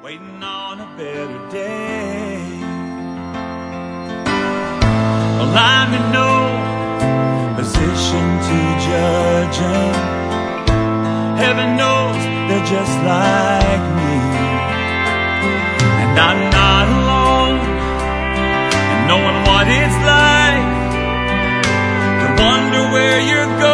waiting on a better day. Well, I'm in no position to judge them. Heaven knows they're just like me. And I'm not alone in knowing what it's like to wonder where you're going.